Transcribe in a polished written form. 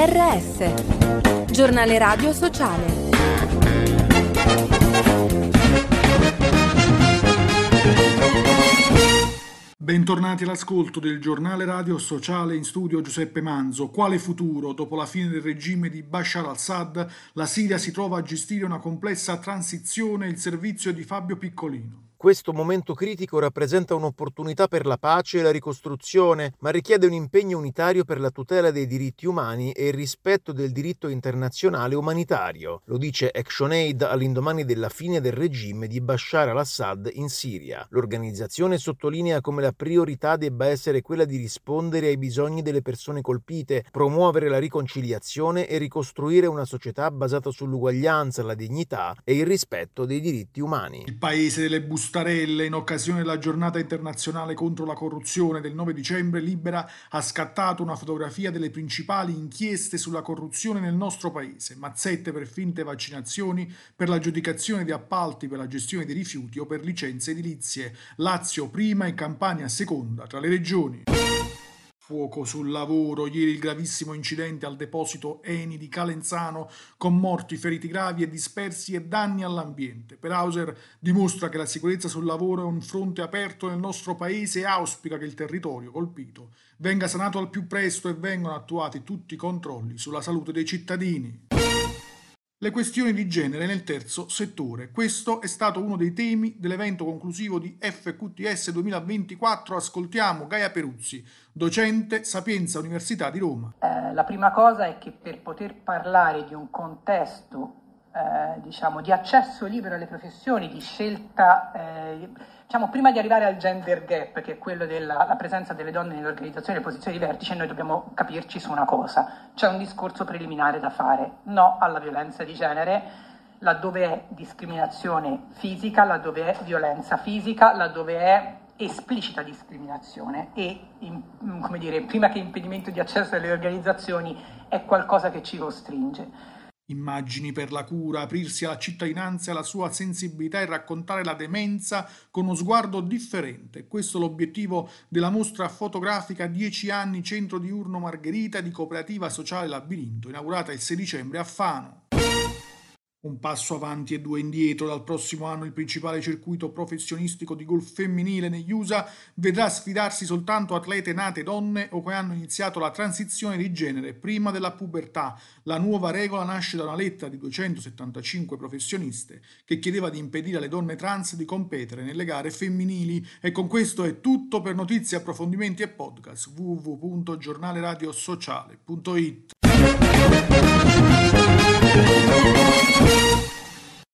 GRS, Giornale Radio Sociale. Bentornati all'ascolto del Giornale Radio Sociale, in studio Giuseppe Manzo. Quale futuro? Dopo la fine del regime di Bashar al-Assad, la Siria si trova a gestire una complessa transizione. Il servizio di Fabio Piccolino. Questo momento critico rappresenta un'opportunità per la pace e la ricostruzione, ma richiede un impegno unitario per la tutela dei diritti umani e il rispetto del diritto internazionale umanitario. Lo dice ActionAid all'indomani della fine del regime di Bashar al-Assad in Siria. L'organizzazione sottolinea come la priorità debba essere quella di rispondere ai bisogni delle persone colpite, promuovere la riconciliazione e ricostruire una società basata sull'uguaglianza, la dignità e il rispetto dei diritti umani. Il paese delle bustarelle, in occasione della giornata internazionale contro la corruzione del 9 dicembre, Libera ha scattato una fotografia delle principali inchieste sulla corruzione nel nostro paese: mazzette per finte vaccinazioni, per l'aggiudicazione di appalti per la gestione dei rifiuti o per licenze edilizie. Lazio prima e Campania seconda tra le regioni. Fuoco sul lavoro. Ieri il gravissimo incidente al deposito Eni di Calenzano, con morti, feriti gravi e dispersi e danni all'ambiente. Per Hauser dimostra che la sicurezza sul lavoro è un fronte aperto nel nostro paese e auspica che il territorio colpito venga sanato al più presto e vengano attuati tutti i controlli sulla salute dei cittadini. Le questioni di genere nel terzo settore. Questo è stato uno dei temi dell'evento conclusivo di FQTS 2024. Ascoltiamo Gaia Peruzzi, docente Sapienza Università di Roma. La prima cosa è che per poter parlare di un contesto di accesso libero alle professioni, di scelta, prima di arrivare al gender gap, che è quello della presenza delle donne nelle organizzazioni e posizioni di vertice, noi dobbiamo capirci su una cosa: c'è un discorso preliminare da fare. No alla violenza di genere, laddove è discriminazione fisica, laddove è violenza fisica, laddove è esplicita discriminazione e, prima che impedimento di accesso alle organizzazioni, è qualcosa che ci costringe. Immagini per la cura, aprirsi alla cittadinanza e alla sua sensibilità e raccontare la demenza con uno sguardo differente. Questo è l'obiettivo della mostra fotografica 10 anni Centro Diurno Margherita di Cooperativa Sociale Labirinto, inaugurata il 6 dicembre a Fano. Un passo avanti e due indietro. Dal prossimo anno il principale circuito professionistico di golf femminile negli USA vedrà sfidarsi soltanto atlete nate donne o che hanno iniziato la transizione di genere prima della pubertà. La nuova regola nasce da una lettera di 275 professioniste che chiedeva di impedire alle donne trans di competere nelle gare femminili. E con questo è tutto. Per notizie, approfondimenti e podcast www.giornaleradiosociale.it.